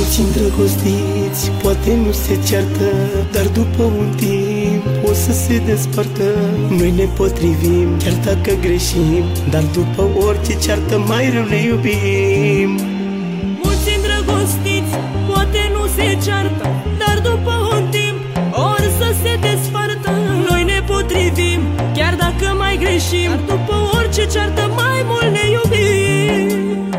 Mulți îndrăgostiți poate nu se ceartă, dar după un timp o să se despartă. Noi ne potrivim chiar dacă greșim, dar după orice ceartă mai rău ne iubim. Mulți îndrăgostiți poate nu se ceartă, dar după un timp or să se despartă. Noi ne potrivim chiar dacă mai greșim, dar după orice ceartă mai mult ne iubim.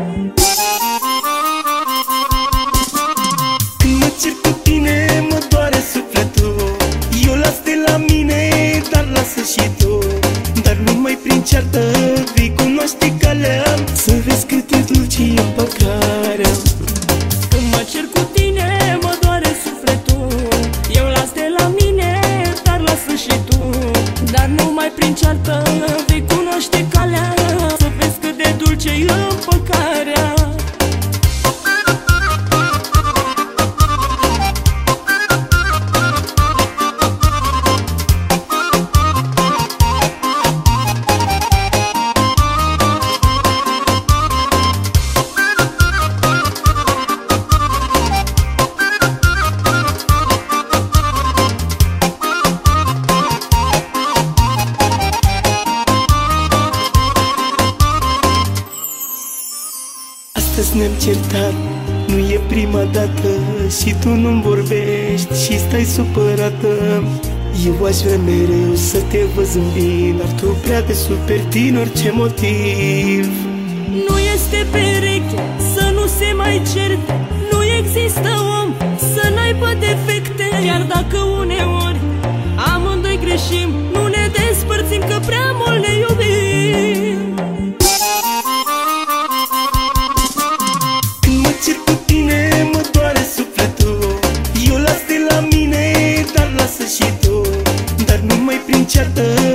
Când mă cer cu tine mă doare sufletul, eu las de la mine, dar lasă și tu. Dar numai prin ceartă vei cunoaște calea, să vezi cât de dulce e împăcarea. Când mă cer cu tine mă doare sufletul, eu las de la mine, dar lasă și tu. Dar numai prin ceartă vei cunoaște calea, să vezi cât de dulce e împăcarea. Astăzi ne-am certat, nu e prima dată, și tu nu-mi vorbești și stai supărată. Eu aș vrea mereu să te văd zâmbind, dar tu prea de superi din orice motiv. Nu este pereche să nu se mai certe, nu există om să n-aibă defecte. Chiar dacă uneori amândoi greșim, nu ne despărțim că prea mult ne iubim. Când mă cer cu tine mă doare sufletul, eu las de la mine, dar lasă și tu. Dar numai prin ceartă